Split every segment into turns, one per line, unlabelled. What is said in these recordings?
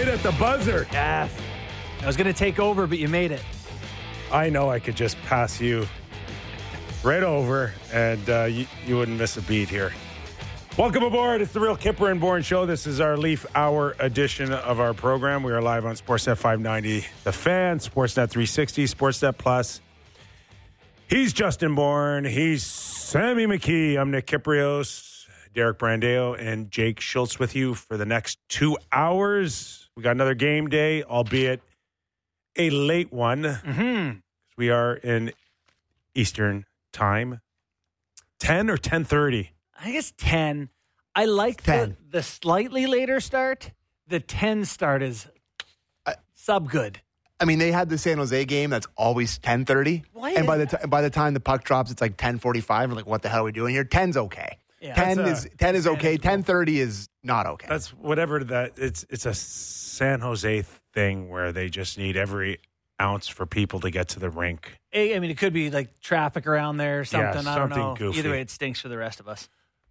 right at the buzzer.
Yes. I was going to take over, but you made it.
I know I could just pass you right over, and you wouldn't miss a beat here. Welcome aboard. It's the Real Kipper and Bourne Show. This is our Leaf Hour edition of our program. We are live on Sportsnet 590, The Fan, Sportsnet 360, Sportsnet Plus. He's Justin Bourne. He's Sammy McKee. I'm Nick Kiprios, Derek Brandeo, and Jake Schultz with you for the next 2 hours. We got another game day, albeit a late one.
Mm-hmm.
We are in Eastern time. 10 or 10:30?
I think it's 10. I like
10.
The slightly later start. The 10 start is sub good.
I mean, they had the San Jose game that's always 10:30.
Why
And
is
by the time the puck drops, it's like 10:45. We're like, what the hell are we doing here? 10's okay.
Yeah.
10 is okay.
manageable.
10:30 is not okay.
That's whatever that. It's a San Jose thing where they just need every ounce for people to get to the rink.
I mean, it could be like traffic around there or something. I don't
something
know.
goofy.
Either way, it stinks for the rest of us.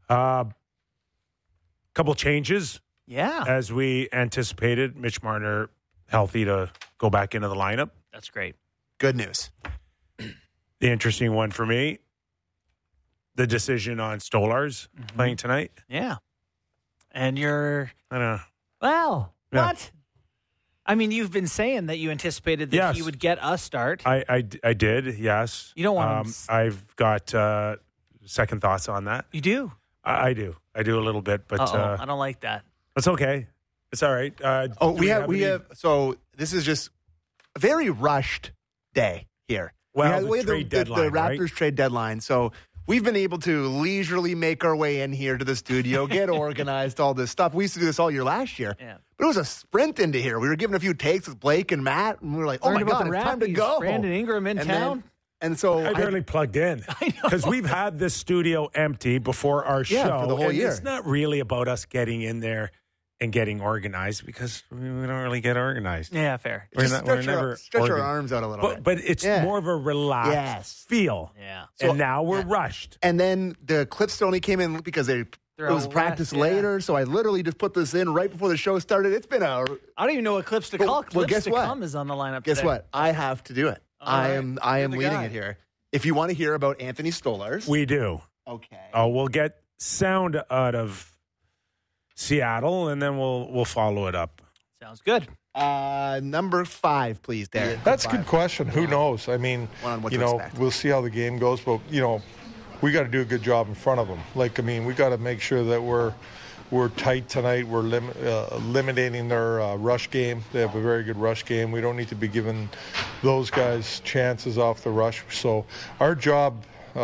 Couple changes
Yeah.
as we anticipated. Mitch Marner healthy to go back into the lineup.
That's great.
Good news.
The interesting one for me, the decision on Stolarz playing tonight.
Yeah. And you're,
I don't know.
well,
Yeah.
what? I mean, you've been saying that you anticipated that
Yes.
he would get a start.
I did, yes.
You don't want him
I've got second thoughts on that.
You do?
I do a little bit, but
I don't like that.
it's okay. It's all right.
We have. So this is just a very rushed day here.
Well,
we
the trade deadline,
the Raptors
right?
trade deadline. So we've been able to leisurely make our way in here to the studio, get organized, all this stuff. We used to do this all year last year.
Yeah.
But it was a sprint into here. We were given a few takes with Blake and Matt, and we were like, oh
Learned
my
about
God,
the
it's time to
Rappies.
go.
Brandon Ingram in town.
And so
I barely plugged in because we've had this studio empty before our show.
Yeah, for the whole
and
year.
It's not really about us getting in there and getting organized because we don't really get organized.
Yeah, fair.
We're
just
never
stretch our
organ-
arms out a little bit.
But it's
Yeah.
more of a relaxed
Yes.
feel.
Yeah.
And now we're rushed.
And then the clips only came in because it was
out
practice
west, yeah.
later. So I literally just put this in right before the show started. It's been a.
I don't even know what clips to
Well-
call.
well,
Clips
guess
to
what?
come is on the lineup
Guess
today.
what? I have to do it.
All
I
right.
am
You're the
leading
guy.
it here. If you want to hear about Anthony Stolarz,
We do.
okay.
We'll get sound out of Seattle, and then we'll follow it up.
Sounds good.
Number 5, please, Derek.
That's a good
5.
question. Who knows? I mean,
One on what to expect.
we'll see how the game goes, but we got to do a good job in front of them. We got to make sure that we're tight tonight. We're eliminating their rush game. They have a very good rush game. We don't need to be giving those guys chances off the rush. So our job,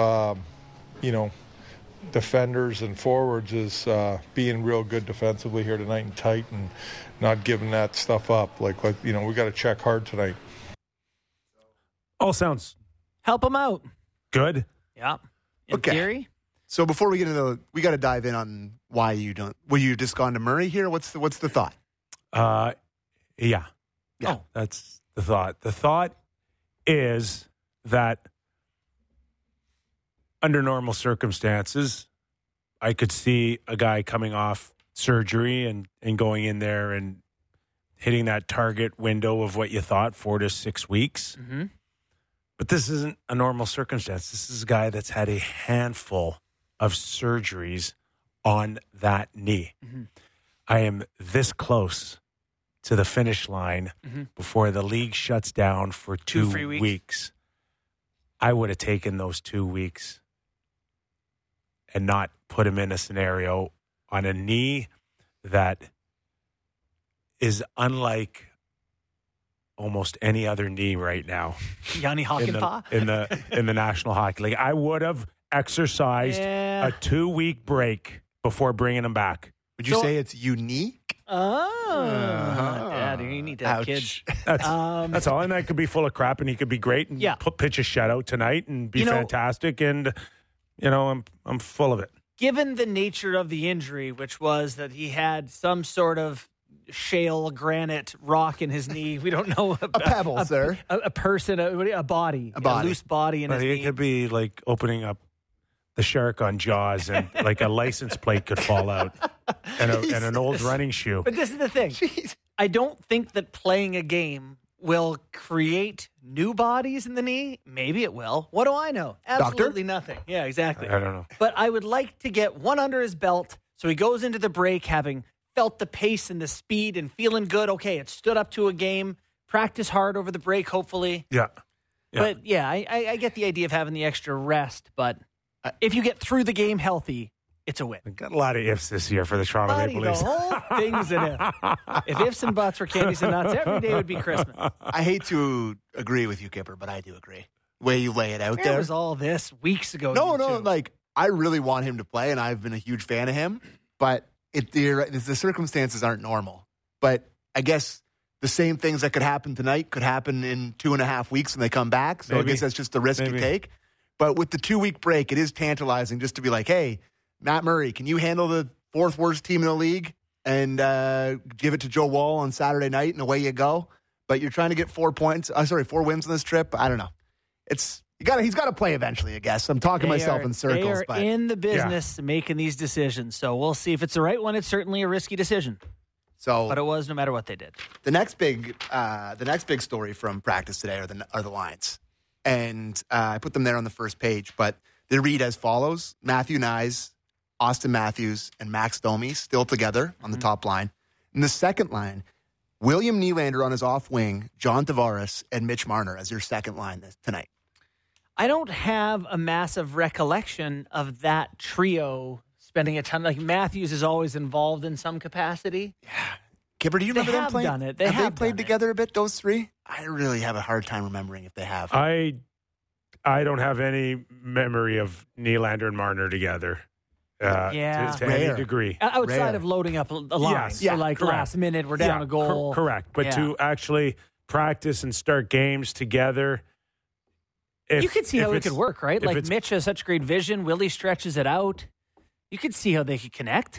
defenders and forwards is being real good defensively here tonight and tight and not giving that stuff up. We got to check hard tonight.
All sounds
Help him out.
good.
Yeah. In
Okay.
theory.
So before we get into we got to dive in on why you don't. Were you just gone to Murray here? What's the thought?
Yeah.
Yeah.
Oh, that's the thought. The thought is that under normal circumstances, I could see a guy coming off surgery and going in there and hitting that target window of what you thought, 4 to 6 weeks.
Mm-hmm.
But this isn't a normal circumstance. This is a guy that's had a handful of surgeries on that knee.
Mm-hmm.
I am this close to the finish line before the league shuts down for 2
free weeks.
weeks. I would have taken those 2 weeks and not put him in a scenario on a knee that is unlike almost any other knee right now
Yanni Hockenpah.
in the National Hockey League. I would have exercised
Yeah.
a 2-week break before bringing him back.
Would you say it's unique?
Dad, you need to have
Ouch.
kids.
That's all. And that could be full of crap, and he could be great and
Yeah.
pitch a shutout tonight and be fantastic. And I'm full of it.
Given the nature of the injury, which was that he had some sort of shale granite rock in his knee, we don't know
A pebble, sir.
a person, a body,
A body.
loose body in
But
his
it
knee.
could be like opening up the shark on Jaws, and like a license plate could fall out, and an old running shoe.
But this is the thing. I don't think that playing a game will create new bodies in the knee. Maybe it will. What do I know? Absolutely nothing. Yeah, exactly.
I don't know.
But I would like to get one under his belt so he goes into the break having felt the pace and the speed and feeling good. Okay, it stood up to a game. Practice hard over the break, hopefully.
Yeah.
But, yeah, I get the idea of having the extra rest. But if you get through the game healthy, it's a win.
We've got a lot of ifs this year for the Toronto Maple
The
Leafs.
whole thing's an if. If ifs and buts were candies and nuts, every day would be Christmas.
I hate to agree with you, Kipper, but I do agree. The way you lay it out
There
there.
was all this weeks ago.
No,
you two.
like, I really want him to play, and I've been a huge fan of him, but the circumstances aren't normal. But I guess the same things that could happen tonight could happen in 2.5 weeks when they come back, so
Maybe.
I guess that's just the risk you take. But with the 2-week break, it is tantalizing just to be like, hey, Matt Murray, can you handle the 4th worst team in the league and give it to Joe Woll on Saturday night, and away you go? But you're trying to get 4 wins on this trip. I don't know. He's got to play eventually, I guess. I'm talking myself in circles.
They are
but
in the business of making these decisions, so we'll see if it's the right one. It's certainly a risky decision,
so
but it was no matter what they did.
the next big story from practice today are the lines, and I put them there on the first page. But they read as follows: Matthew Nyes, Austin Matthews, and Max Domi still together on the top line. In the second line, William Nylander on his off wing, John Tavares, and Mitch Marner as your second line tonight.
I don't have a massive recollection of that trio spending a ton. Like Matthews is always involved in some capacity.
Kipper, do you
They
remember them
have
playing?
done it. They
have
have
they played
done it.
together a bit, those three? I really have a hard time remembering if they have.
I don't have any memory of Nylander and Marner together.
Yeah.
To any
Rare.
degree.
Outside
Rare.
of loading up a line.
Yes.
So like
Correct.
last minute, we're down a goal.
Correct. But
Yeah.
to actually practice and start games together,
You could see how it could work, right?
if
Like
it's-
Mitch has such great vision. Willie stretches it out. You could see how they could connect.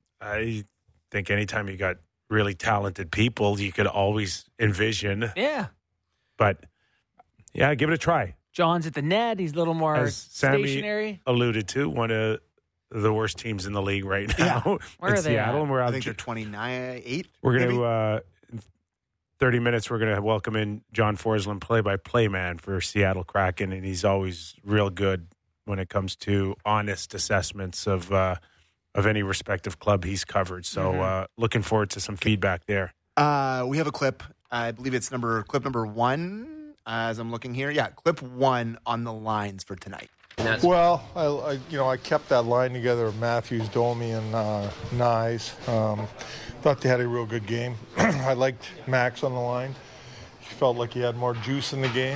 I think anytime you got really talented people, you could always envision.
Yeah.
But yeah, give it a try.
John's at the net. He's a little more
As Sammy
stationary.
alluded to, one of the worst teams in the league right now
Where
in
are they
Seattle.
at?
And we're
I
out.
think they're 28.
We're going
maybe?
to, in 30 minutes, we're going to welcome in John Forsland, play-by-play man for Seattle Kraken, and he's always real good when it comes to honest assessments of any respective club he's covered. So looking forward to some feedback there.
We have a clip. I believe it's clip number 1. As I'm looking here, clip 1 on the lines for tonight.
Well, I kept that line together of Matthews, Domi, and Nyes. Thought they had a real good game. I liked Max on the line. He felt like he had more juice in the game,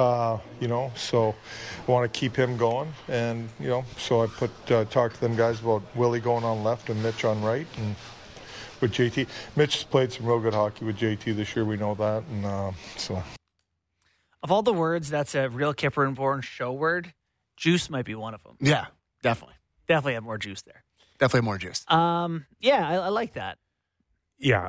so I want to keep him going. And, so I talked to them guys about Willie going on left and Mitch on right. And with JT, Mitch has played some real good hockey with JT this year. We know that. And so.
Of all the words, that's a real Kipper and Bourne show word. Juice might be one of them.
Yeah, definitely.
Definitely have more juice there.
Definitely more juice.
Yeah, I like that.
Yeah,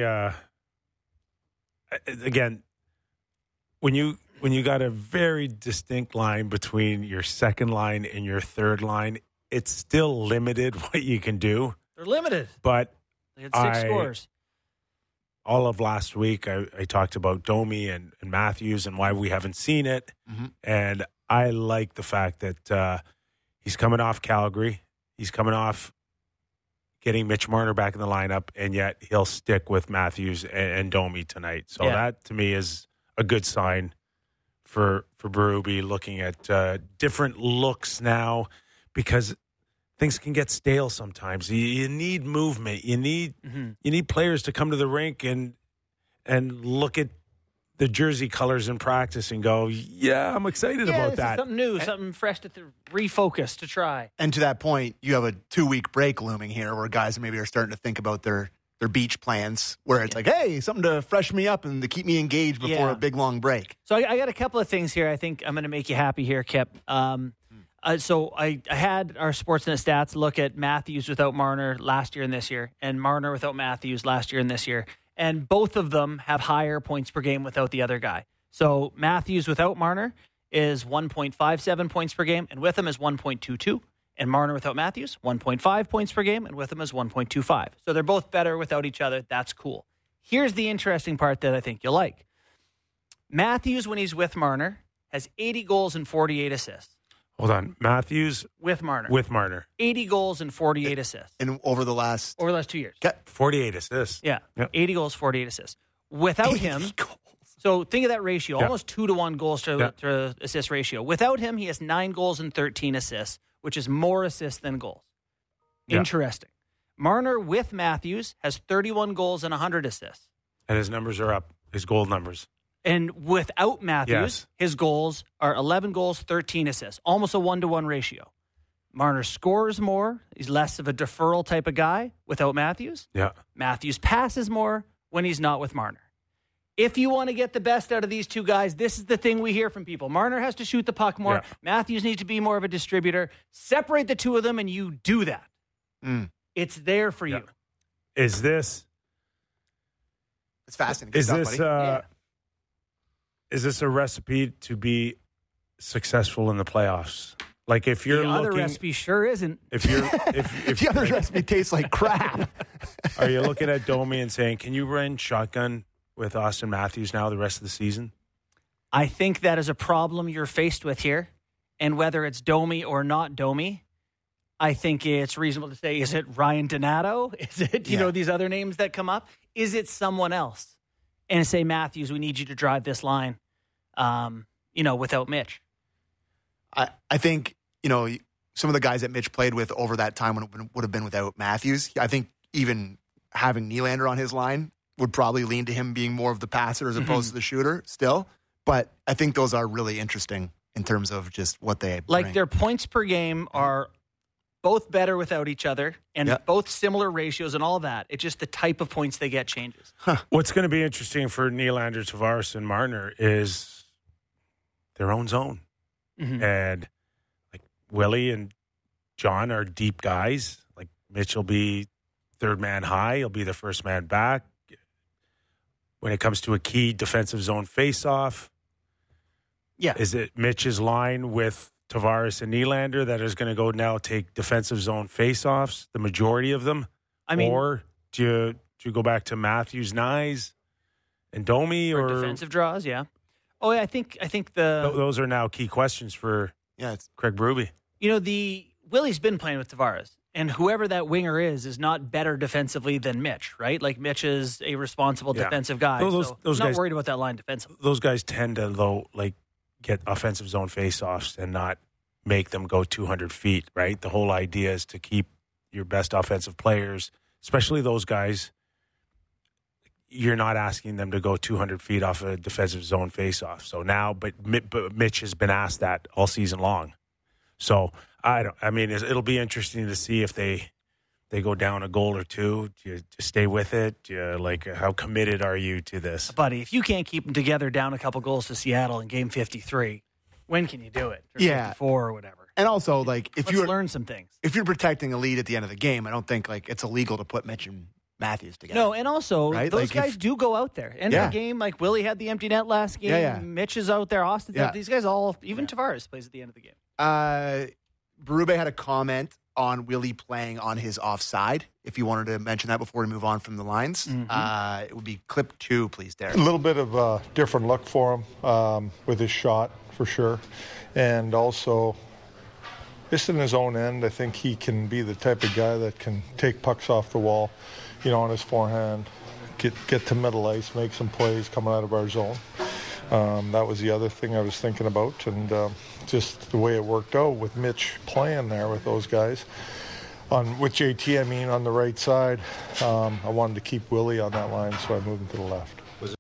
again, when you got a very distinct line between your second line and your third line, it's still limited what you can do.
They're limited.
But
They had 6 scores.
all of last week, I talked about Domi and Matthews and why we haven't seen it.
Mm-hmm.
And I like the fact that he's coming off Calgary. He's coming off getting Mitch Marner back in the lineup, and yet he'll stick with Matthews and Domi tonight. So that, to me, is a good sign for Berube looking at different looks now, because things can get stale sometimes. You need movement. You need players to come to the rink and look at the jersey colors in practice and go, yeah, I'm excited about
this
that.
is something new, something fresh to refocus, to try.
And to that point, you have a 2-week break looming here where guys maybe are starting to think about their beach plans, where it's like, hey, something to freshen me up and to keep me engaged before a big, long break.
So I got a couple of things here. I think I'm going to make you happy here, Kip. So I had our Sportsnet stats look at Matthews without Marner last year and this year, and Marner without Matthews last year and this year. And both of them have higher points per game without the other guy. So Matthews without Marner is 1.57 points per game, and with him is 1.22. And Marner without Matthews, 1.5 points per game, and with him is 1.25. So they're both better without each other. That's cool. Here's the interesting part that I think you'll like. Matthews, when he's with Marner, has 80 goals and 48 assists.
Hold on. Matthews
With Marner.
with Marner.
80 goals and 48 assists.
And over the last
2 years.
48 assists.
Yeah.
Yep.
80 goals, 48 assists. Without him, so think of that ratio,
Yeah.
almost 2-to-1 goals to assist ratio. Without him, he has 9 goals and 13 assists, which is more assists than goals.
Yeah.
Interesting. Marner with Matthews has 31 goals and 100 assists.
And his numbers are up. His goal numbers.
And without Matthews,
Yes.
his goals are 11 goals, 13 assists, almost a 1-to-1 ratio. Marner scores more. He's less of a deferral type of guy without Matthews.
Yeah.
Matthews passes more when he's not with Marner. If you want to get the best out of these two guys, this is the thing we hear from people. Marner has to shoot the puck more.
Yeah.
Matthews needs to be more of a distributor. Separate the two of them, and you do that. It's there for
Yeah.
you.
Is this
It's fascinating. Good
is
stuff,
this
buddy.
is this a recipe to be successful in the playoffs? Like if you're
The other
looking,
recipe sure isn't.
if you're if
The other recipe tastes like crap.
are you looking at Domi and saying, can you run shotgun with Austin Matthews now the rest of the season?
I think that is a problem you're faced with here. And whether it's Domi or not Domi, I think it's reasonable to say, is it Ryan Donato? Is it, you know, these other names that come up? Is it someone else? And say, Matthews, we need you to drive this line, without Mitch.
I think, some of the guys that Mitch played with over that time would have been without Matthews. I think even having Nylander on his line would probably lean to him being more of the passer as opposed to the shooter still. But I think those are really interesting in terms of just what they
Like
bring.
their points per game are both better without each other and both similar ratios and all that. It's just the type of points they get changes.
What's going to be interesting for Nylander, Tavares, and Marner is their own zone.
Mm-hmm.
And like Willie and John are deep guys. Like Mitch will be third man high. He'll be the first man back. When it comes to a key defensive zone face-off, is it Mitch's line with Tavares and Nylander that is going to go now take defensive zone face-offs, the majority of them? Or do you go back to Matthews, Nyes, and Domi?
Or
or
defensive draws, yeah. Oh, yeah, I think
those are now key questions for Craig Berube.
Willie's been playing with Tavares, and whoever that winger is not better defensively than Mitch, right? Like Mitch is a responsible defensive guy.
Those
I'm not
guys,
worried about that line defensively.
Those guys tend to get offensive zone faceoffs and not make them go 200 feet, right? The whole idea is to keep your best offensive players, especially those guys. You're not asking them to go 200 feet off a defensive zone faceoff. So now, but Mitch has been asked that all season long. So it'll be interesting to see if they go down a goal or two. Do you stay with it? How committed are you to this?
Buddy, if you can't keep them together down a couple goals to Seattle in game 53, when can you do it? Or 54 or whatever.
And also, if you
learn some things.
If you're protecting a lead at the end of the game, I don't think it's illegal to put Mitch and Matthews together.
No, and also
right?
those guys do go out there. End of the game, like Willie had the empty net last game.
Yeah.
Mitch is out there. Austin's out. These guys all, even Tavares plays at the end of the game.
Berube had a comment on Willie playing on his offside. If you wanted to mention that before we move on from the lines, it would be clip 2, please, Derek.
A little bit of a different look for him with his shot, for sure. And also, just in his own end, I think he can be the type of guy that can take pucks off the wall, on his forehand, get to middle ice, make some plays coming out of our zone. That was the other thing I was thinking about, and just the way it worked out with Mitch playing there with those guys. With JT, on the right side, I wanted to keep Willie on that line, so I moved him to the left.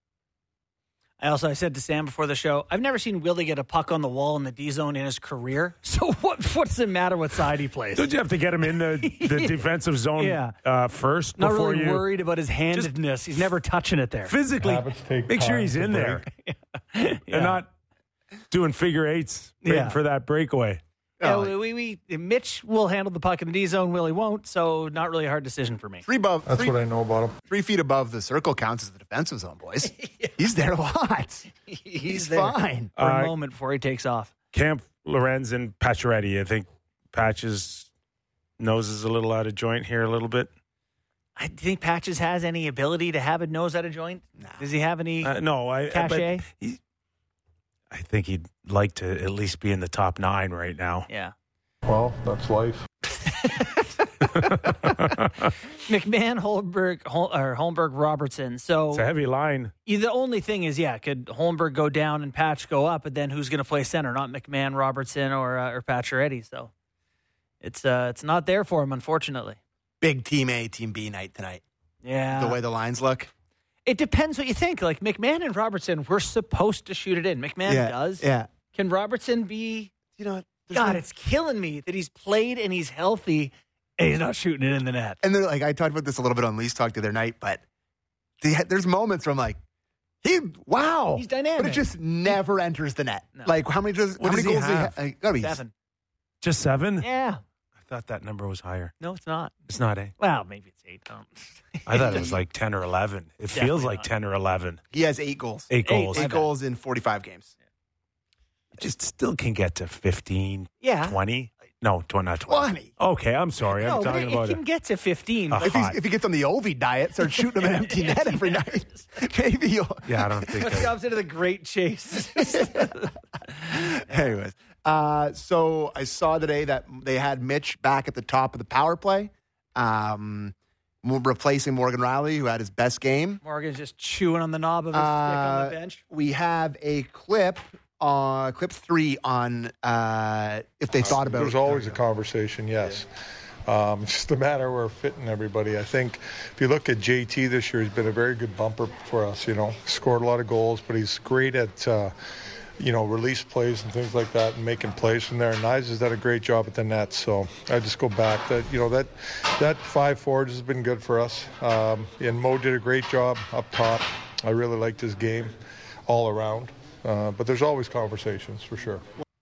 I said to Sam before the show, I've never seen Willie get a puck on the wall in the D zone in his career. So what does it matter what side he plays?
Don't you have to get him in the defensive zone first?
Not really worried about his handedness. He's never touching it there.
Physically, make sure he's in there. And not doing figure eights for that breakaway.
Mitch will handle the puck in the D zone. Willie won't, so not really a hard decision for me.
That's what I know about him.
3 feet above the circle counts as the defensive zone, boys. He's there a lot. He's fine.
For a moment before he takes off.
Camp, Lorenz, and Pacioretty. I think Patch's nose is a little out of joint here a little bit.
Do you think Patches has any ability to have a nose out of joint?
No.
Does he have any
No,
cachet?
I think he'd like to at least be in the top 9 right now.
Yeah.
Well, that's life.
McMahon, Holmberg, Robertson. So
It's a heavy line.
the only thing is, could Holmberg go down and Patch go up? But then who's going to play center? Not McMahon, Robertson, or Pacioretty. So it's not there for him, unfortunately.
Big Team A, Team B night tonight.
Yeah.
The way the lines look.
It depends what you think. Like McMahon and Robertson, we're supposed to shoot it in. McMahon does.
Yeah.
Can Robertson be?
You know,
God, it's killing me that he's played and he's healthy and he's not shooting it in the net.
And they're like, I talked about this a little bit on Leafs Talk the other night, but there's moments where I'm like, wow.
He's dynamic.
But it just never enters the net.
No.
Like, how many goals
he
does he
have?
have? Gotta be
7.
Just 7?
Yeah.
I thought that number was higher.
No, it's not.
It's not, eh?
Well, maybe it's 8.
I thought it was like 10 or 11. It
Definitely
feels like
not.
10 or 11.
He has 8 goals.
8 goals.
8 goals in 45 games.
It just still can get to 15,
Yeah.
20. No, not 20.
20.
Okay, I'm sorry.
No,
I'm
but
talking
it
about
can get to 15.
Uh,
If he gets on the Ovi diet, starts shooting him an empty net every night, maybe you'll.
Yeah, I don't think
What's the opposite of the great chase?
Anyways, so I saw today that they had Mitch back at the top of the power play, replacing Morgan Riley, who had his best game.
Morgan's just chewing on the knob of his stick on the bench.
We have a clip 3 on if they thought about.
There's always a conversation, yes. It's just a matter where fitting everybody. I think if you look at JT this year, he's been a very good bumper for us, Scored a lot of goals, but he's great at, release plays and things like that and making plays from there. And Nyes has done a great job at the net. So I just go back that, that 5 forwards has been good for us. And Mo did a great job up top. I really liked his game all around. But there's always conversations for sure.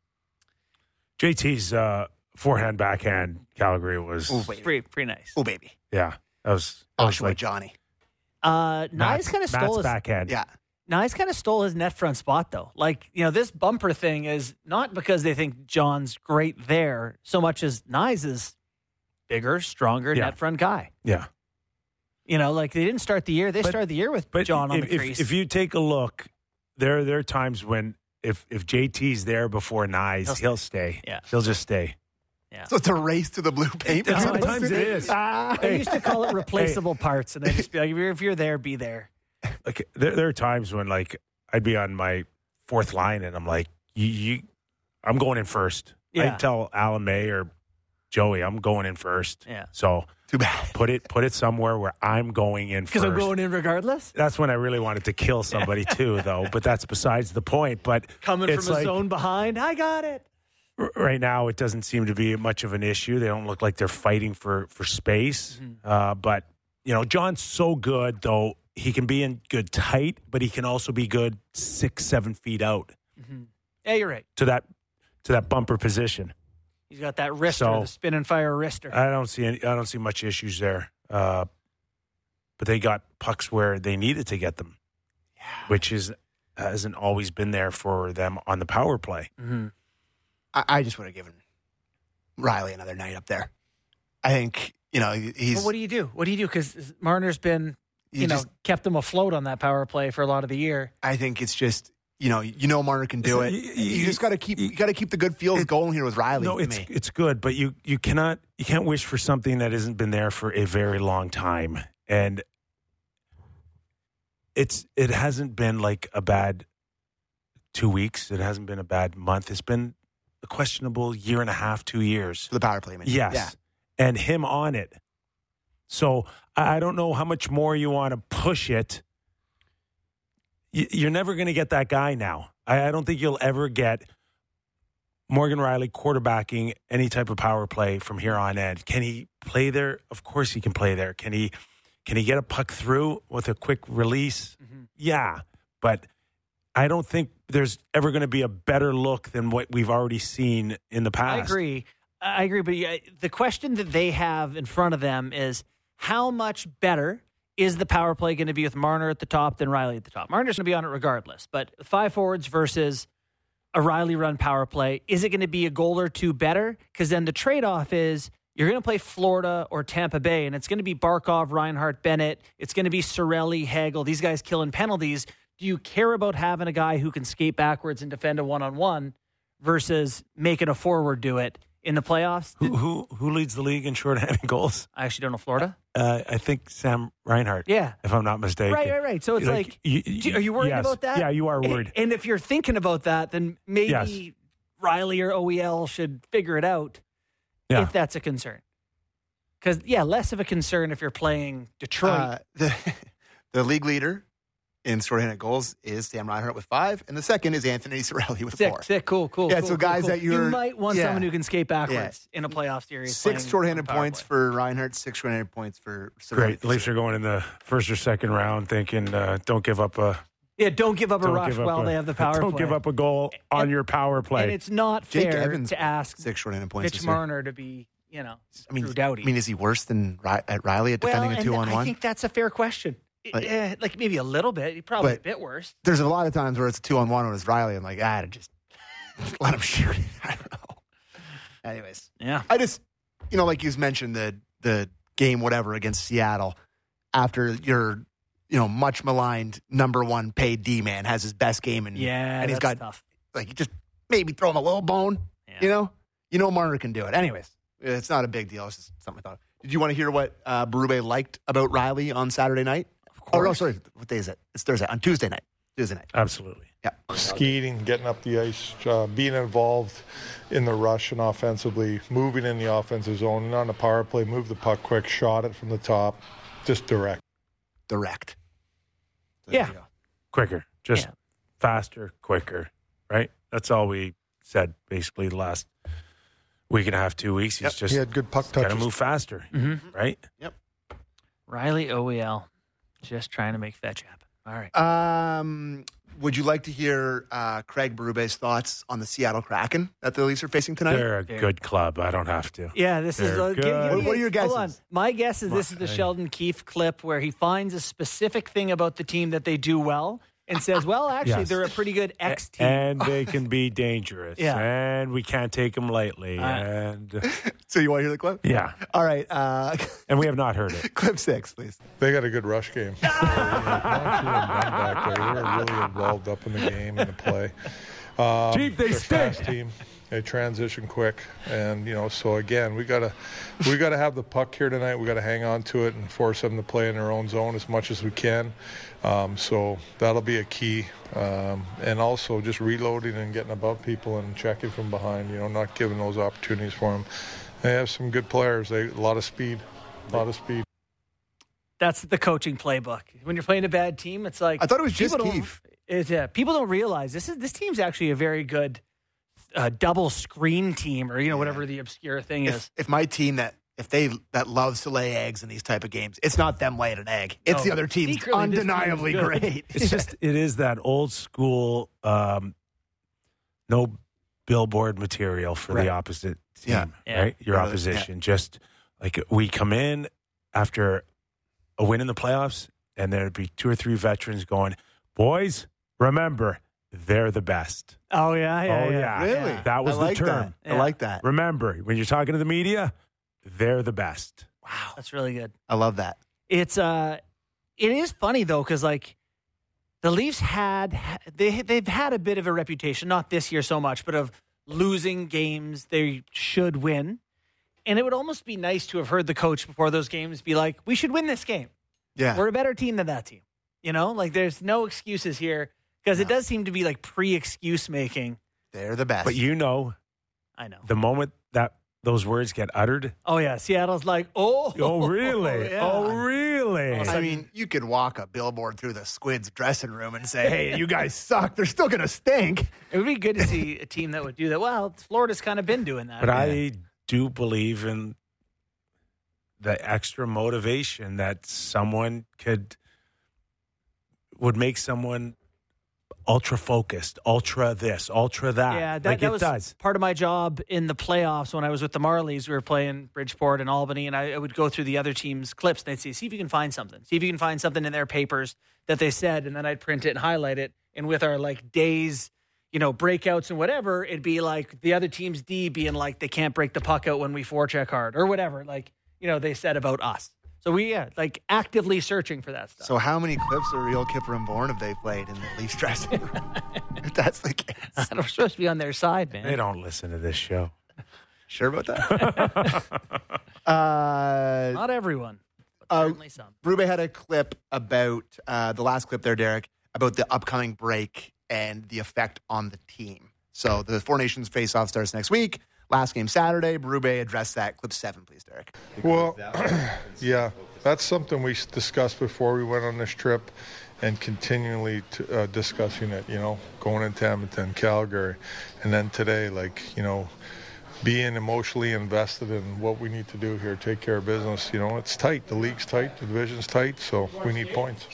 JT's forehand, backhand, Calgary was.
Pretty nice.
Oh, baby.
Yeah. That was
Oshawa
like
Johnny.
Nyes kind of stole his
backhand.
Yeah.
Nyes kind of stole his net front spot, though. Like, this bumper thing is not because they think John's great there, so much as Nyes is bigger, stronger net front guy.
Yeah.
Like they didn't start the year. They started the year with John on the crease.
If you take a look, there are times when if JT's there before Nyes, he'll stay.
Yeah.
He'll just stay.
Yeah.
So it's a race to the blue paper.
Sometimes it is.
I used to call it replaceable parts, and then just be like, if you're there, be there.
Like there are times when like I'd be on my 4th line and I'm like, I'm going in first.
Yeah.
I tell Alan May or Joey, I'm going in first.
Yeah.
So
Too bad.
put it somewhere where I'm going in first.
Because I'm going in regardless?
That's when I really wanted to kill somebody too, though. But that's besides the point. But
Coming
it's
from a
like,
zone behind, I got it.
right now, it doesn't seem to be much of an issue. They don't look like they're fighting for space. But John's so good, though. He can be in good tight, but he can also be good 6-7 feet out
Yeah, you're right.
to that bumper position.
He's got that wrister,
So-
the spin and fire wrister.
I don't see much issues there. But they got pucks where they needed to get them, which hasn't always been there for them on the power play.
Mm-hmm.
I just would have given Riley another night up there. I think, he's.
Well, what do you do? Because Marner's been, kept them afloat on that power play for a lot of the year.
I think it's just, Marner can do it. You just got to keep the good feels going here with Riley.
No,
to me.
it's good, but you can't wish for something that hasn't been there for a very long time, and it hasn't been like a bad 2 weeks. It hasn't been a bad month. It's been a questionable year and a half, 2 years.
For the power play, man.
Yes,
Yeah.
and him on it. So I don't know how much more you want to push it. You're never going to get that guy now. I don't think you'll ever get Morgan Riley quarterbacking any type of power play from here on in. Can he play there? Of course he can play there. Can he get a puck through with a quick release? Mm-hmm. Yeah, but I don't think there's ever going to be a better look than what we've already seen in the past.
I agree, but the question that they have in front of them is how much better is the power play going to be with Marner at the top than Riley at the top? Marner's going to be on it regardless, but 5 forwards versus a Riley run power play, is it going to be a goal or two better? Because then the trade-off is You're going to play Florida or Tampa Bay, and it's going to be Barkov, Reinhart, Bennett. It's going to be Cirelli, Hagel. These guys killing penalties. Do you care about having a guy who can skate backwards and defend a one-on-one versus making a forward do it in the playoffs?
Who leads the league in shorthanded goals?
I actually don't know. Florida?
I think Sam Reinhart.
Yeah.
If I'm not mistaken.
Right. So it's are you worried about that?
Yeah, you are worried.
And if you're thinking about that, then maybe Riley or OEL should figure it out if that's a concern. Because, less of a concern if you're playing Detroit.
The league leader in shorthanded goals is Sam Reinhart with 5, and the second is Anthony Cirelli with 4.
Sick, cool.
Yeah,
cool,
so guys
cool.
that you
might want someone who can skate backwards in a playoff series.
6 shorthanded points for Reinhart, 6 shorthanded points for Cirelli.
Great. The Leafs are going in the first or second round thinking, don't give up a...
don't give up a rush while they have the power play.
Don't give up a goal on your power play.
And it's not
Jake
fair
Evans,
to ask
6 shorthanded points
Mitch Marner to be, Drew Doughty.
I mean, is he worse than Riley at defending a 2-on-1?
I think that's a fair question. Like maybe a little bit. Probably a bit worse.
There's a lot of times where it's a 2-on-1 when it's Riley. I'm like, just let him shoot it. I don't know. Anyways.
Yeah.
I just, like you mentioned, the game, whatever, against Seattle, after your, much maligned number 1 paid D-man has his best game. And he's got,
tough.
Like, you just maybe throw him a little bone, Marner can do it. Anyways, it's not a big deal. It's just something I thought. Did you want to hear what Berube liked about Riley on Saturday night? Oh, no, sorry. What day is it? It's Thursday. On Tuesday night.
Absolutely.
Yeah.
Skating, getting up the ice, being involved in the rush and offensively, moving in the offensive zone, and on the power play, move the puck quick, shot it from the top, just direct.
There
Quicker. Just faster, quicker, right? That's all we said basically the last week and a half, 2 weeks.
He had good puck touches.
Got to move faster, right?
Yep.
Riley OEL, just trying to make fetch happen. All right.
Would you like to hear Craig Berube's thoughts on the Seattle Kraken that the Leafs are facing tonight?
They're a good club. I don't have to.
Yeah, this is
good.
What are your guesses?
Hold on. My guess is this is the Sheldon Keefe clip where he finds a specific thing about the team that they do well and says, well, actually, they're a pretty good X team.
And they can be dangerous.
Yeah.
And we can't take them lightly.
So you want to hear the clip?
Yeah.
All right.
And we have not heard it.
Clip 6, please.
They got a good rush game. Back there. They were really involved up in the game and the play.
Chief, they
they're a
stink.
fast team. They transition quick, and so again, we gotta have the puck here tonight. We gotta hang on to it and force them to play in their own zone as much as we can. So that'll be a key, and also just reloading and getting above people and checking from behind. Not giving those opportunities for them. They have some good players. A lot of speed.
That's the coaching playbook. When you're playing a bad team, it's like
I thought it was just Keefe.
People don't realize this team's actually a very good double screen team, or whatever the obscure thing is.
If my team that loves to lay eggs in these type of games, it's not them laying an egg. It's the other team's undeniably great.
It is that old school, no billboard material for the opposite team, right? Your opposition. Just like we come in after a win in the playoffs, and there'd be 2 or 3 veterans going, boys, remember, they're the best.
Oh, yeah.
Really?
That was the term.
I like that.
Remember, when you're talking to the media, they're the best.
Wow. That's really good.
I love that.
It is funny, though, because, like, the Leafs they've had a bit of a reputation, not this year so much, but of losing games they should win. And it would almost be nice to have heard the coach before those games be like, we should win this game.
Yeah.
We're a better team than that team. Like, there's no excuses here. Because it does seem to be like pre-excuse making.
They're the best.
But
I know.
The moment that those words get uttered.
Oh, yeah. Seattle's like,
oh, really?
Yeah.
Oh, really?
I mean, you could walk a billboard through the Squids dressing room and say, hey, you guys suck. They're still going to stink.
It would be good to see a team that would do that. Well, Florida's kind of been doing that.
But I do believe in the extra motivation that someone would make someone ultra focused, ultra this, ultra that.
Yeah, that was part of my job in the playoffs when I was with the Marlies. We were playing Bridgeport and Albany, and I would go through the other team's clips, and they'd say, see if you can find something. See if you can find something in their papers that they said, and then I'd print it and highlight it. And with our, like, days, breakouts and whatever, it'd be like the other team's D being like, they can't break the puck out when we forecheck hard or whatever. Like, they said about us. So we, actively searching for that stuff.
So how many clips of Real Kipper and Bourne have they played in the Leafs dressing room? If that's the case.
We're supposed to be on their side, man.
They don't listen to this show.
Sure about that?
Not everyone, but certainly some.
Berube had a clip about, the last clip there, Derek, about the upcoming break and the effect on the team. So the Four Nations face-off starts next week. Last game Saturday. Berube addressed that. Clip 7, please, Derek.
Well, yeah, that's something we discussed before we went on this trip and continually discussing it, going into Edmonton, Calgary, and then today, being emotionally invested in what we need to do here, take care of business. It's tight. The league's tight. The division's tight, so we need points.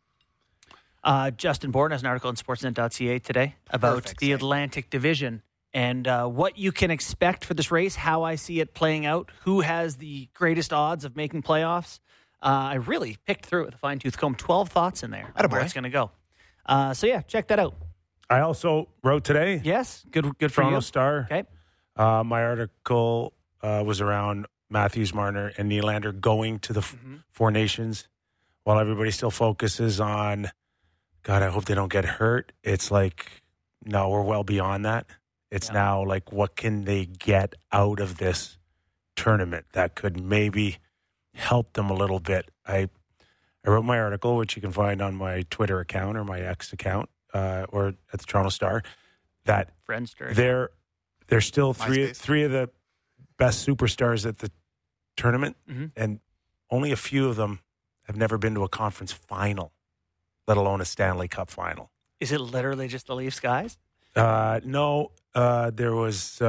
Justin Bourne has an article on Sportsnet.ca today about the Atlantic Division and what you can expect for this race, how I see it playing out, who has the greatest odds of making playoffs. I really picked through it with a fine-tooth comb. 12 thoughts in there on where it's going to go. Check that out.
I also wrote today.
Yes, good for
Toronto
you.
Star.
Okay.
My article was around Matthews, Marner, and Nylander going to the Four Nations while everybody still focuses on, God, I hope they don't get hurt. It's like, no, we're well beyond that. It's now like, what can they get out of this tournament that could maybe help them a little bit? I wrote my article, which you can find on my Twitter account or my X account or at the Toronto Star, that
Friendster.
They're still three of the best superstars at the tournament, and only a few of them have never been to a conference final, let alone a Stanley Cup final.
Is it literally just the Leafs guys?
No, there was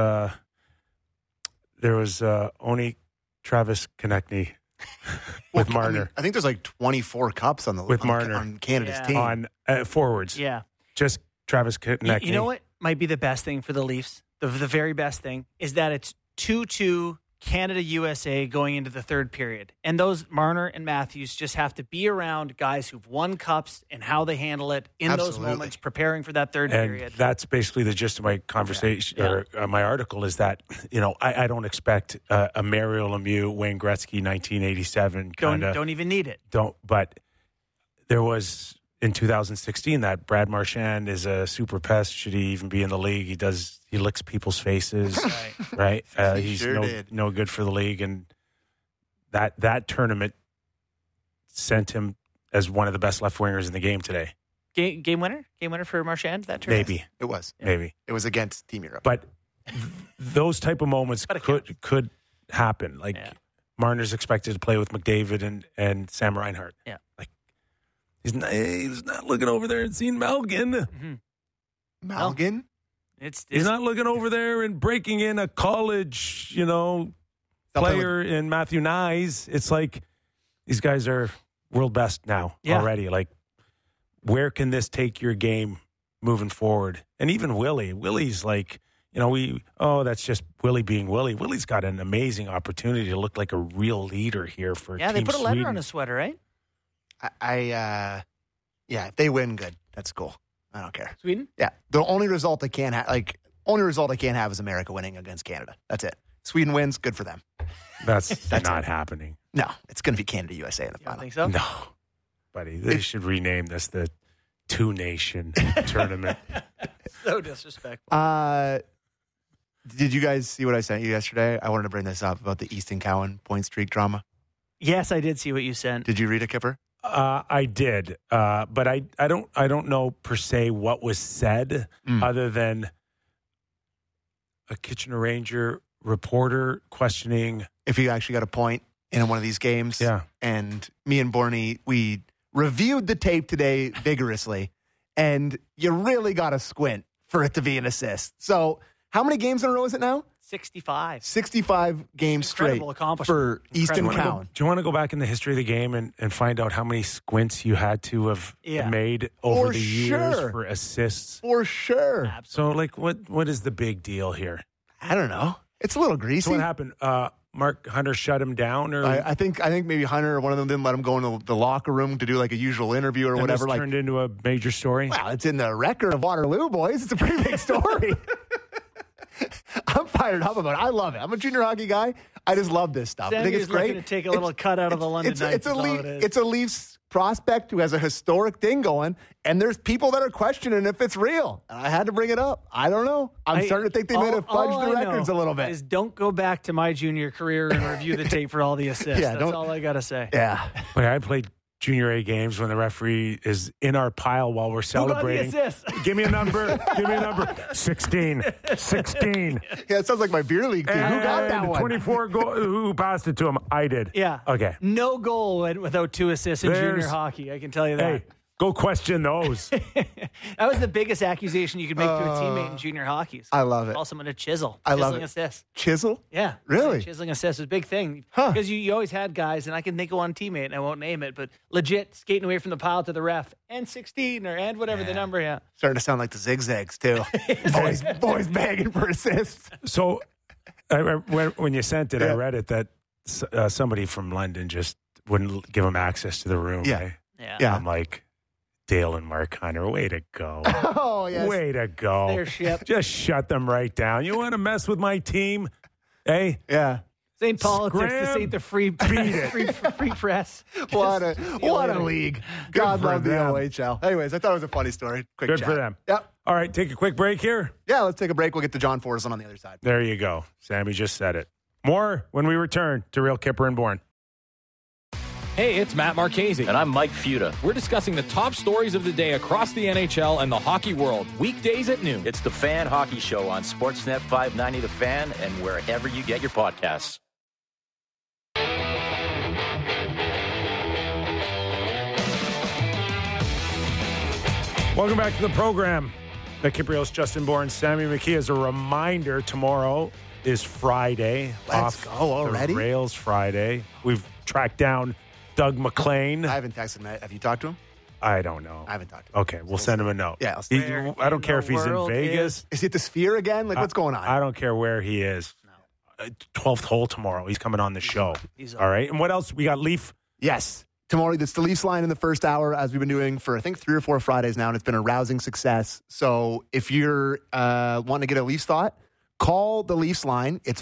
only Travis Konechny with Marner.
I think there's 24 cups on the
with Marner
on Canada's team.
On forwards.
Yeah.
Just Travis Konechny.
You know what might be the best thing for the Leafs? The very best thing is that it's 2-2 Canada-USA going into the third period. And those Marner and Matthews just have to be around guys who've won cups and how they handle it in those moments, preparing for that third period.
That's basically the gist of my conversation or my article is that, I don't expect a Mario Lemieux, Wayne Gretzky, 1987 kind of.
Don't even need it.
But there was in 2016 that Brad Marchand is a super pest. Should he even be in the league? He licks people's faces, right? He's
sure
no good for the league, and that tournament sent him as one of the best left wingers in the game today.
Game winner for Marchand that tournament.
Maybe
It was.
maybe,
It was against Team Europe.
but those type of moments could happen. Like Marner's expected to play with McDavid and Sam Reinhart.
Yeah,
like he's not looking over there and seeing Malgin.
Malgin?
He's not looking over there and breaking in a college, player in Matthew Nyes. It's like these guys are world best now already. Like, where can this take your game moving forward? And even Willie's like, that's just Willie being Willie. Willie's got an amazing opportunity to look like a real leader here for Team
they put a letter
Sweden.
on his sweater, right?
If they win, good. That's cool. I don't care.
Sweden?
Yeah. The only result I can't have is America winning against Canada. That's it. Sweden wins, good for them.
That's not happening.
No, it's going to be Canada USA in the
You
final.
don't think so?
No, buddy. They should rename this the Two Nation tournament.
So disrespectful.
Did you guys see what I sent you yesterday? I wanted to bring this up about the Easton Cowan point streak drama.
Yes, I did see what you sent.
Did you read it, Kipper?
I did, but I don't know per se what was said other than a Kitchener Ranger reporter questioning
if he actually got a point in one of these games.
Yeah.
And me and Borny, we reviewed the tape today vigorously, and you really got to squint for it to be an assist. So how many games in a row is it now?
65.
65 games straight
Incredible accomplishment.
for Easton
Incredible.
Cowan.
Do you want to go back in the history of the game and find out how many squints you had to have made over
For
the years
sure.
for assists?
For sure.
Absolutely.
So, what is the big deal here?
I don't know. It's a little greasy.
So what happened? Mark Hunter shut him down? Or
I think maybe Hunter or one of them didn't let him go into the locker room to do like a usual interview or whatever.
This turned into a major story?
Well, it's in the record of Waterloo, boys. It's a pretty big story. I'm fired up about it. I love it. I'm a junior hockey guy. I just love this stuff. I think it's great.
Looking to take a little cut out of the London Knights.
It's a Leafs prospect who has a historic thing going, and there's people that are questioning if it's real. And I had to bring it up. I don't know. I'm starting to think they may have fudged the records a little bit.
Is don't go back to my junior career and review the tape for all the assists.
Yeah,
that's all I got to say.
Yeah.
Wait, I played junior A games when the referee is in our pile while we're celebrating.
Who got the assist?
Give me a number. 16. 16.
Yeah, it sounds like my beer league team. Who got that one?
24 goal. Who passed it to him? I did.
Yeah.
Okay.
No goal went without 2 assists in junior hockey. I can tell you that.
Hey, go question those.
That was the biggest accusation you could make to a teammate in junior hockey. So
I love it.
Call someone a chisel.
I love
Chiseling
it.
assist.
Chisel?
Yeah.
Really?
Chiseling assist was a big thing.
Huh.
Because you always had guys, and I can think of one teammate, and I won't name it, but legit skating away from the pile to the ref, and 16 or and whatever the number, yeah.
Starting to sound like the zigzags, too. boys begging for assists.
So when you sent it,
Yeah.
I read it that somebody from London just wouldn't give him access to the room.
Yeah.
Eh?
Yeah.
I'm like, Dale and Mark Hunter, way to go.
Oh, yes.
Way to go.
Their ship.
Just shut them right down. You want to mess with my team? Hey?
Yeah.
This ain't politics. This
Scram.
ain't the free press.
What a league. God
for
love the
them.
OHL. Anyways, I thought it was a funny story. Quick
Good
chat.
for them.
Yep.
All right, take a quick break here.
Yeah, let's take a break. We'll get to John Forsland on the other side.
There you go. Sammy just said it. More when we return to Real Kipper and Bourne.
Hey, it's Matt Marchese.
And I'm Mike Futa.
We're discussing the top stories of the day across the NHL and the hockey world, weekdays at noon.
It's the Fan Hockey Show on Sportsnet 590 The Fan and wherever you get your podcasts.
Welcome back to the program. Nick Kiprios, Justin Bourne, Sammy McKee. As a reminder, tomorrow is Friday.
Let's go already?
The Rails Friday. We've tracked down Doug McLean.
I haven't texted him. Have you talked to him?
I don't know.
I haven't talked to him.
Okay, we'll send him a note.
Yeah, I'll send him.
I don't care if he's in Vegas.
Is he at the Sphere again? Like, what's going on?
I don't care where he is. 12th hole tomorrow. He's coming on the show. All right. And what else? We got Leaf.
Yes. Tomorrow, it's the Leafs line in the first hour, as we've been doing for, I think, 3 or 4 Fridays now, and it's been a rousing success. So if you're wanting to get a Leafs thought, call the Leafs line. It's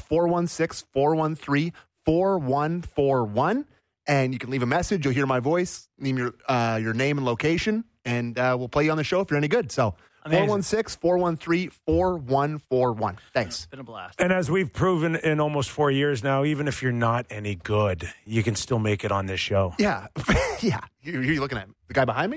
416-413-4141, and you can leave a message. You'll hear my voice, name your name and location, and we'll play you on the show if you're any good. So 416-413-4141. Thanks.
It's been a blast.
And as we've proven in almost 4 years now, even if you're not any good, you can still make it on this show.
Yeah. Yeah. You looking at the guy behind me?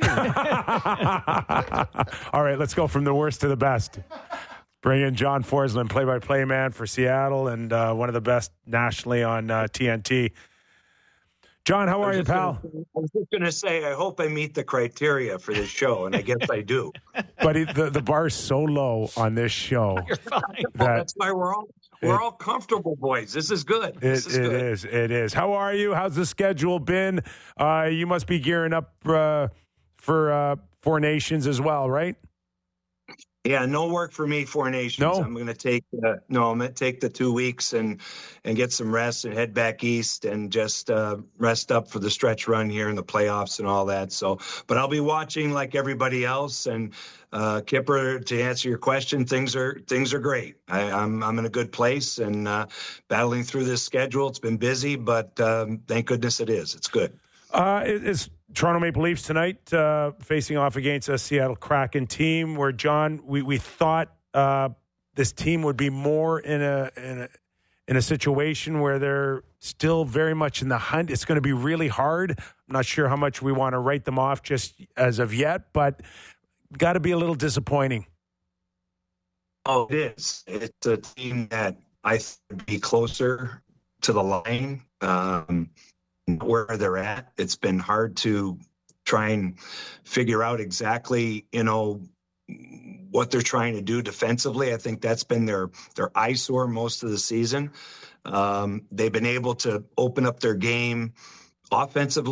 All right, let's go from the worst to the best. Bring in John Forsland, play-by-play man for Seattle and one of the best nationally on TNT. John, how are you, pal?
I was just going to say, I hope I meet the criteria for this show, and I guess I do.
But the bar's so low on this show.
You're fine.
That's why we're all comfortable, boys. This is good. It
is. How are you? How's the schedule been? You must be gearing up for Four Nations as well, right?
Yeah, no work for me, Four Nations.
No?
I'm going to take the 2 weeks and get some rest and head back east and just rest up for the stretch run here in the playoffs and all that. So, but I'll be watching like everybody else. And Kipper, to answer your question, things are great. I'm in a good place and battling through this schedule. It's been busy, but thank goodness it is. It's good.
It's Toronto Maple Leafs tonight facing off against a Seattle Kraken team where, John, we thought this team would be more in a situation where they're still very much in the hunt. It's going to be really hard. I'm not sure how much we want to write them off just as of yet, but got to be a little disappointing.
Oh, it is. It's a team that I think would be closer to the line. Where they're at, it's been hard to try and figure out exactly, what they're trying to do defensively. I think that's been their eyesore most of the season. They've been able to open up their game offensively,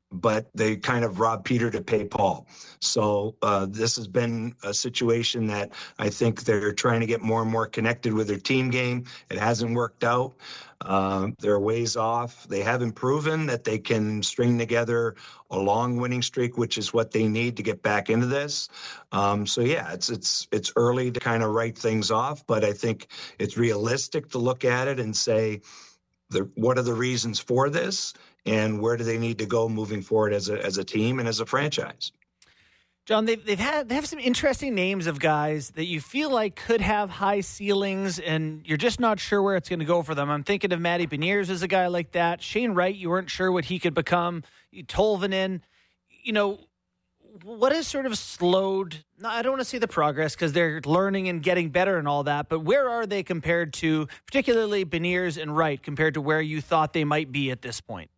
but they kind of robbed Peter to pay Paul. So this has been a situation that I think they're trying to get more and more connected with their team game. It hasn't worked out. They're ways off. They haven't proven that they can string together a long winning streak, which is what they need to get back into this. So yeah, it's early to kind of write things off, but I think it's realistic to look at it and say, what are the reasons for this, and where do they need to go moving forward as a team and as a franchise?
John, they have some interesting names of guys that you feel like could have high ceilings, and you're just not sure where it's going to go for them. I'm thinking of Matty Beniers as a guy like that. Shane Wright, you weren't sure what he could become. Tolvanen, what has sort of slowed? I don't want to say the progress because they're learning and getting better and all that, but where are they compared to, particularly Beniers and Wright, compared to where you thought they might be at this point?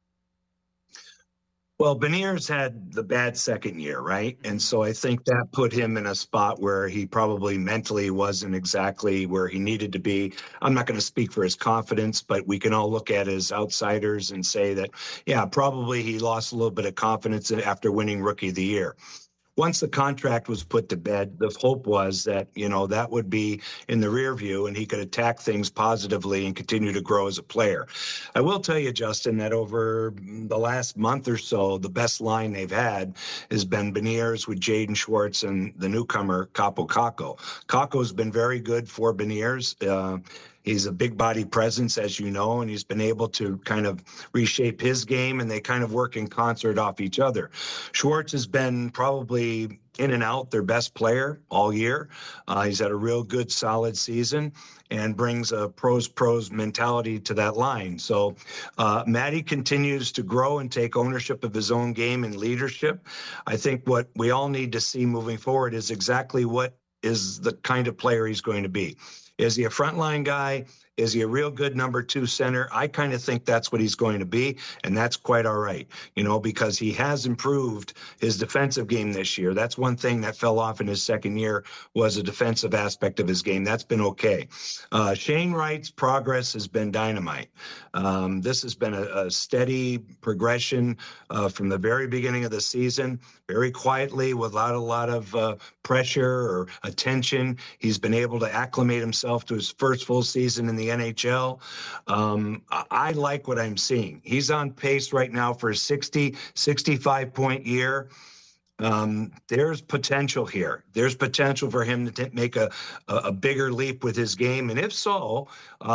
Well, Beniers had the bad second year, right? And so I think that put him in a spot where he probably mentally wasn't exactly where he needed to be. I'm not going to speak for his confidence, but we can all look at it as outsiders and say that, yeah, probably he lost a little bit of confidence after winning Rookie of the Year. Once the contract was put to bed, the hope was that, that would be in the rear view and he could attack things positively and continue to grow as a player. I will tell you, Justin, that over the last month or so, the best line they've had has been Beniers with Jaden Schwartz and the newcomer, Kaapo Kakko. Kakko's been very good for Beniers. He's a big body presence, as you know, and he's been able to kind of reshape his game, and they kind of work in concert off each other. Schwartz has been probably in and out their best player all year. He's had a real good, solid season and brings a pros mentality to that line. So Matty continues to grow and take ownership of his own game and leadership. I think what we all need to see moving forward is exactly what is the kind of player he's going to be. Is he a frontline guy? Is he a real good number 2 center? I kind of think that's what he's going to be, and that's quite all right, because he has improved his defensive game this year. That's one thing that fell off in his second year was the defensive aspect of his game. That's been okay. Shane Wright's progress has been dynamite. This has been a steady progression from the very beginning of the season, very quietly, without a lot of pressure or attention. He's been able to acclimate himself to his first full season in the NHL. I like what I'm seeing. He's on pace right now for a 65 point year. There's potential here. There's potential for him to make a bigger leap with his game. And if so,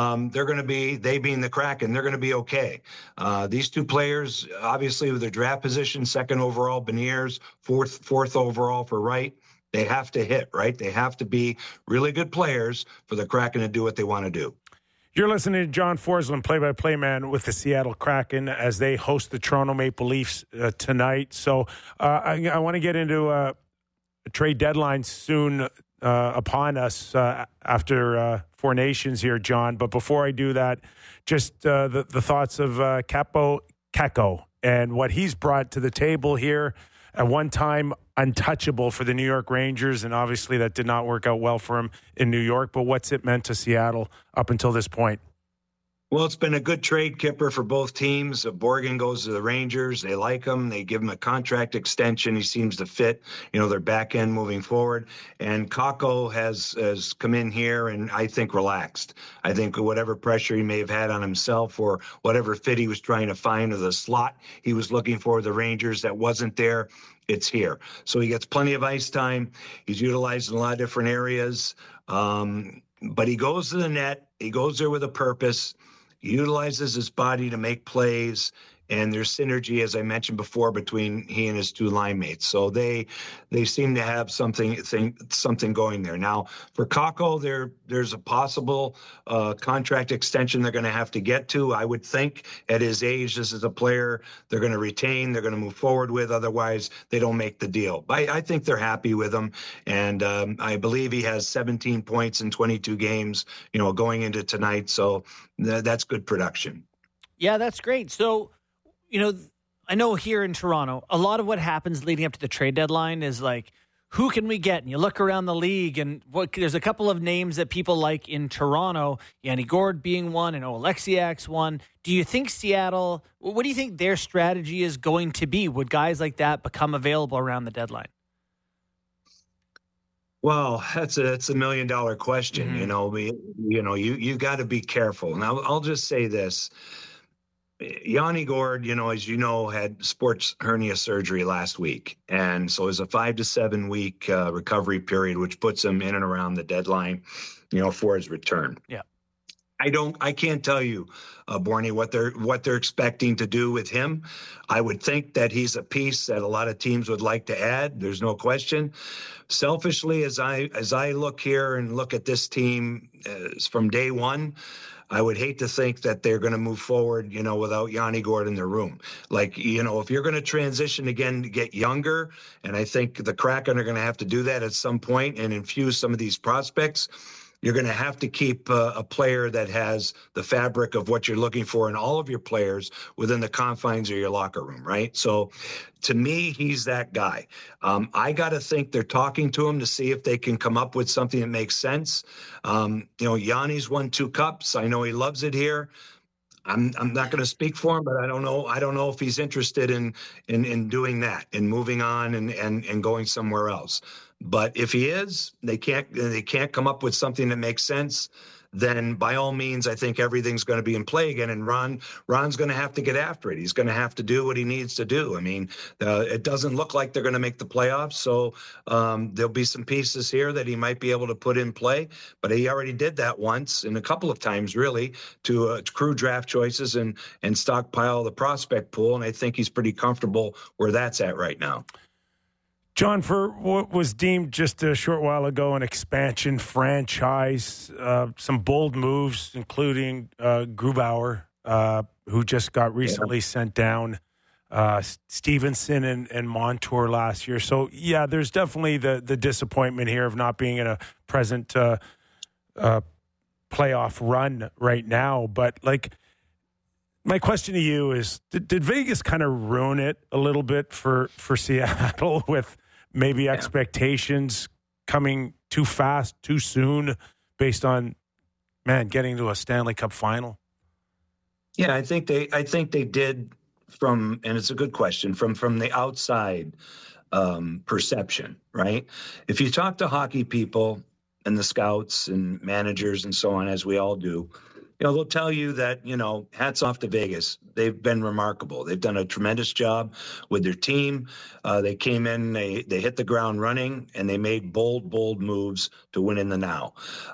they being the Kraken, they're going to be okay. These two players, obviously with their draft position, 2nd overall, Beniers, 4th overall for Wright, they have to hit, right? They have to be really good players for the Kraken to do what they want to do.
You're listening to John Forslund, play-by-play man with the Seattle Kraken as they host the Toronto Maple Leafs tonight. So I want to get into a trade deadline soon upon us after Four Nations here, John. But before I do that, just the thoughts of Kaapo Kakko and what he's brought to the table here. At one time, untouchable for the New York Rangers, and obviously that did not work out well for him in New York. But what's it meant to Seattle up until this point?
Well, it's been a good trade, Kipper, for both teams. Borgen goes to the Rangers. They like him. They give him a contract extension. He seems to fit, their back end moving forward. And Kakko has come in here and I think relaxed. I think whatever pressure he may have had on himself or whatever fit he was trying to find or the slot he was looking for the Rangers that wasn't there, it's here. So he gets plenty of ice time. He's utilized in a lot of different areas. But he goes to the net. He goes there with a purpose. He utilizes his body to make plays, and there's synergy, as I mentioned before, between he and his two line mates. So they seem to have something going there. Now, for Kakko, there's a possible contract extension they're going to have to get to. I would think at his age, this is a player they're going to retain, they're going to move forward with. Otherwise, they don't make the deal. I think they're happy with him, and I believe he has 17 points in 22 games, going into tonight. So that's good production.
Yeah, that's great. So, I know here in Toronto, a lot of what happens leading up to the trade deadline is like, who can we get? And you look around the league, and there's a couple of names that people like in Toronto, Yanni Gourde being one, and Oleksiak's one. Do you think Seattle, what do you think their strategy is going to be? Would guys like that become available around the deadline?
Well, that's a $1 million question.
Mm-hmm.
You got to be careful. Now, I'll just say this. Yanni Gourde, as you know, had sports hernia surgery last week. And so it's a 5 to 7 week recovery period, which puts him in and around the deadline, for his return.
Yeah.
I can't tell you, Borny, what they're expecting to do with him. I would think that he's a piece that a lot of teams would like to add. There's no question. Selfishly, as I look here and look at this team from day one, I would hate to think that they're going to move forward, without Yanni Gourde in their room. Like, if you're going to transition again to get younger, and I think the Kraken are going to have to do that at some point and infuse some of these prospects, you're going to have to keep a player that has the fabric of what you're looking for in all of your players within the confines of your locker room, right? So to me, he's that guy. I got to think they're talking to him to see if they can come up with something that makes sense. Yanni's won 2 cups. I know he loves it here. I'm not going to speak for him, but I don't know if he's interested in doing that and moving on and going somewhere else. But if he is, they can't come up with something that makes sense, then by all means, I think everything's going to be in play again. And Ron's going to have to get after it. He's going to have to do what he needs to do. I mean, it doesn't look like they're going to make the playoffs. So there'll be some pieces here that he might be able to put in play. But he already did that once and a couple of times, really, to accrue draft choices and stockpile the prospect pool. And I think he's pretty comfortable where that's at right now.
John, for what was deemed just a short while ago an expansion franchise, some bold moves, including Grubauer, who just got recently sent down, Stevenson and Montour last year. So, yeah, there's definitely the disappointment here of not being in a present playoff run right now. But, my question to you is, did Vegas kind of ruin it a little bit for Seattle with maybe expectations coming too fast, too soon, based on, getting to a Stanley Cup final?
Yeah, I think they did and it's a good question, from the outside perception, right? If you talk to hockey people and the scouts and managers and so on, as we all do, they'll tell you that, hats off to Vegas. They've been remarkable. They've done a tremendous job with their team. They came in, they hit the ground running, and they made bold moves to win in the now.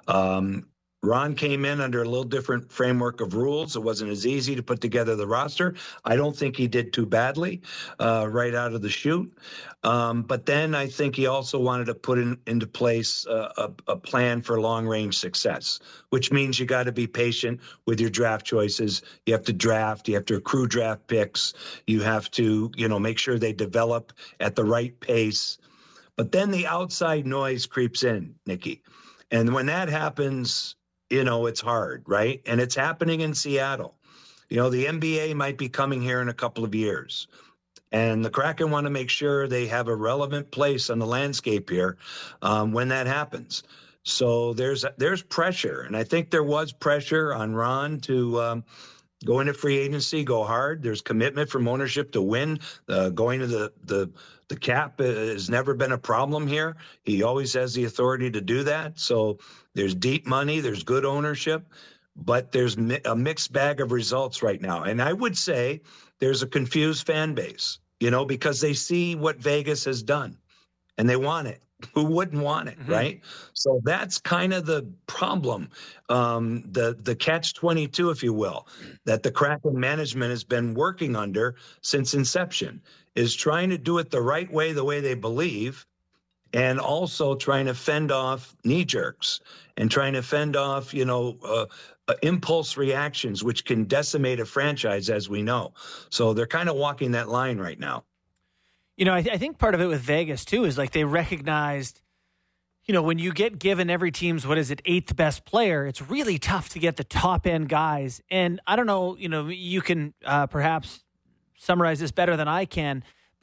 Ron came in under a little different framework of rules. It wasn't as easy to put together the roster. I don't think he did too badly right out of the chute. But then I think he also wanted to put into place a plan for long-range success, which means you got to be patient with your draft choices. You have to draft. You have to accrue draft picks. You have to, make sure they develop at the right pace. But then the outside noise creeps in, Nikki. And when that happens, it's hard, right? And it's happening in Seattle. The NBA might be coming here in a couple of years. And the Kraken want to make sure they have a relevant place on the landscape here when that happens. So there's pressure. And I think there was pressure on Ron to go into free agency, go hard. There's commitment from ownership to win. Going to the cap has never been a problem here. He always has the authority to do that. So there's deep money, there's good ownership, but there's a mixed bag of results right now. And I would say there's a confused fan base, because they see what Vegas has done and they want it. Who wouldn't want it, right? So that's kind of the problem, the catch-22, if you will, that the Kraken management has been working under since inception, is trying to do it the right way, the way they believe, and also trying to fend off knee jerks and trying to fend off, impulse reactions, which can decimate a franchise, as we know. So they're kind of walking that line right now.
I think part of it with Vegas, too, is they recognized, when you get given every team's, 8th best player, it's really tough to get the top-end guys. And I don't know, you can perhaps summarize this better than I can,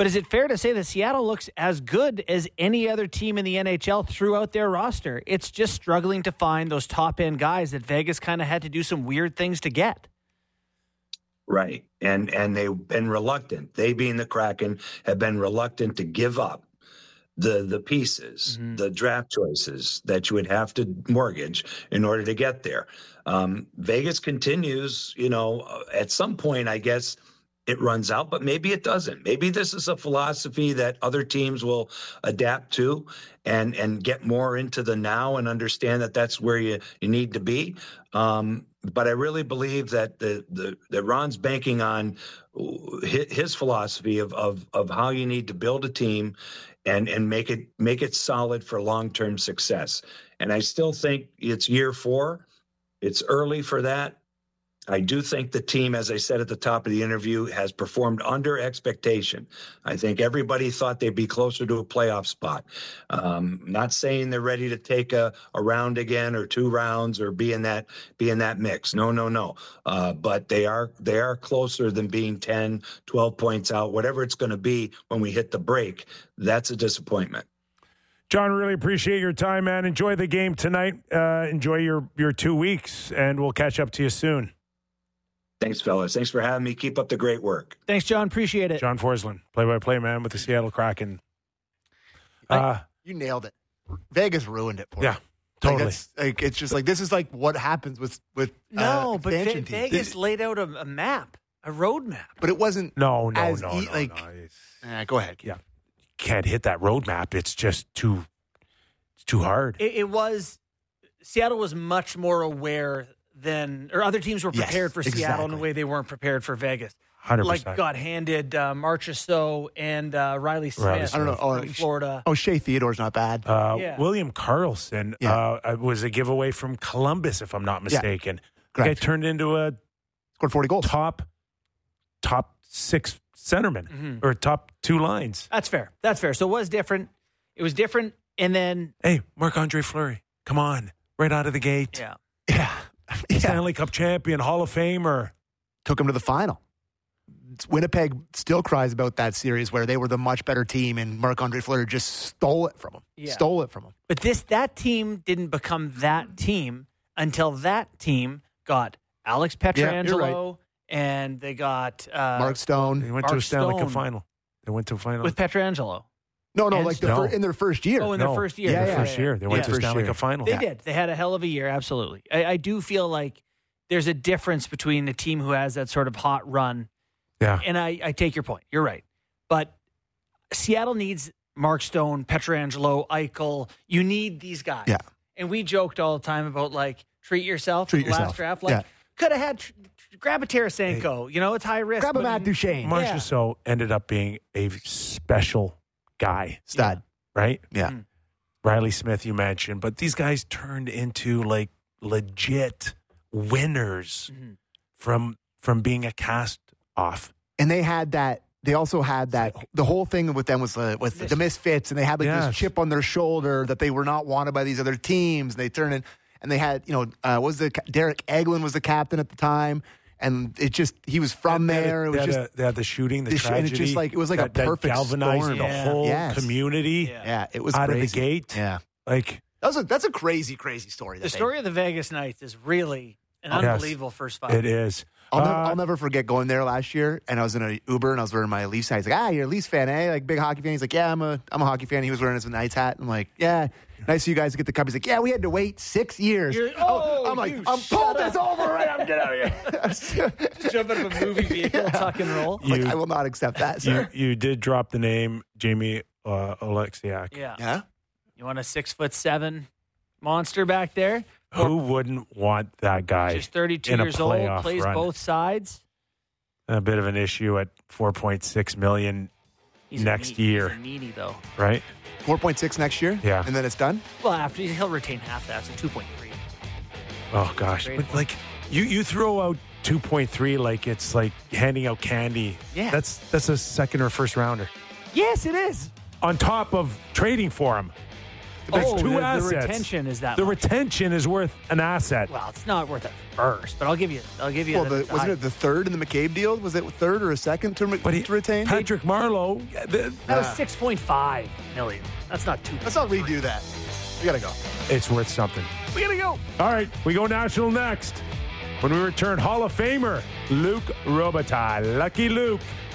But is it fair to say that Seattle looks as good as any other team in the NHL throughout their roster? It's just struggling to find those top-end guys that Vegas kind of had to do some weird things to get.
Right. And they've been reluctant. They, being the Kraken, have been reluctant to give up the pieces, the draft choices that you would have to mortgage in order to get there. Vegas continues, at some point, I guess, it runs out, but maybe it doesn't. Maybe this is a philosophy that other teams will adapt to and get more into the now and understand that that's where you need to be. But I really believe that that Ron's banking on his philosophy of how you need to build a team and make it solid for long-term success. And I still think it's year 4. It's early for that. I do think the team, as I said at the top of the interview, has performed under expectation. I think everybody thought they'd be closer to a playoff spot. Not saying they're ready to take a round again or 2 rounds or be in that mix. No. But they are closer than being 10, 12 points out, whatever it's going to be when we hit the break. That's a disappointment.
John, really appreciate your time, man. Enjoy the game tonight. Enjoy your 2 weeks, and we'll catch up to you soon.
Thanks, fellas. Thanks for having me. Keep up the great work.
Thanks, John. Appreciate it.
John Forsland, play-by-play man with the Seattle Kraken.
You nailed it. Vegas ruined it for you.
Yeah, totally.
It's just like, this is like what happens with
no, but
expansion teams.
Vegas laid out a map, a road map.
But it wasn't.
No.
Go ahead.
Yeah, can't hit that roadmap. It's just too hard.
It was. Seattle was much more aware or other teams were prepared for Seattle in a way they weren't prepared for Vegas.
100%.
Like got handed Marchessault and Riley Smith.
I don't know.
Florida.
Shea Theodore's not bad.
William Karlsson was a giveaway from Columbus, if I'm not mistaken.
Yeah.
The guy turned into
scored 40 goals.
Top 6 centerman or top 2 lines.
That's fair. So it was different. And then
Marc-Andre Fleury, come on, right out of the gate.
Yeah.
Stanley Cup champion, Hall of Famer.
Took him to the final. Winnipeg still cries about that series where they were the much better team and Marc-Andre Fleury just stole it from him. But
that team didn't become that team until that team got Alex Pietrangelo and they got
Mark Stone.
They went to a Stanley Cup final. They went to a final
with Pietrangelo.
No, in their first year.
Oh, in their first year.
Their first year. They went to a Stanley Cup final.
They did. They had a hell of a year, absolutely. I do feel like there's a difference between a team who has that sort of hot run.
Yeah.
And I take your point. You're right. But Seattle needs Mark Stone, Pietrangelo, Eichel. You need these guys.
Yeah.
And we joked all the time about, treat yourself. Last draft. Could have had grab a Tarasenko. It's high risk.
Grab a Matt Duchene.
Marchessault ended up being a special guy.
Stud.
Right?
Yeah.
Mm-hmm.
Riley Smith, you mentioned. But these guys turned into, legit winners from being a cast-off.
And they had that. They also had that. The whole thing with them was the misfits, and they had this chip on their shoulder that they were not wanted by these other teams. They turned in, and they had, Derek Eglin was the captain at the time. And he was from there. It was
they had the shooting, the tragedy.
And it's just it was like a perfect
galvanized
storm.
the whole community.
Yeah, it was
out
crazy.
of the gate.
Yeah, that's a crazy, crazy story.
The story of the Vegas Knights is really an unbelievable first 5
It is.
I'll never forget going there last year, and I was in an Uber, and I was wearing my Leafs hat. He's like, you're a Leafs fan, eh? Big hockey fan. He's like, yeah, I'm a hockey fan. He was wearing his Knights hat. I'm like, yeah, nice of you guys to get the cup. He's like, yeah, we had to wait 6 years. I'm like, I'm pulled this over right now. Get out of here.
Just jump out of a movie vehicle, tuck and roll.
I will not accept that, sir.
You did drop the name Jamie Oleksiak.
Yeah. You want a 6'7" monster back there?
Who wouldn't want that guy?
Just 32
in a
years old,
playoff
plays
run?
both sides.
A bit of an issue at $4.6 million next year.
He's a needy, though.
Right?
4.6 next year?
Yeah.
And then it's done?
Well, after he'll retain half that, so 2.3.
Oh, gosh. But you throw out 2.3 like it's like handing out candy.
Yeah.
That's a second or first rounder.
Yes, it is.
On top of trading for him. There's two
the
assets.
retention is that
The
much.
retention is worth an asset.
Well, it's not worth a first, but I'll give you.
Well,
the
wasn't it the third in the McCabe deal? Was it third or a second to retain?
Patrick Marleau.
That was $6.5 million. That's not too.
Let's not redo that. We gotta go.
It's worth something.
We gotta go.
All right, we go national next. When we return, Hall of Famer Luc Robitaille. Lucky Luke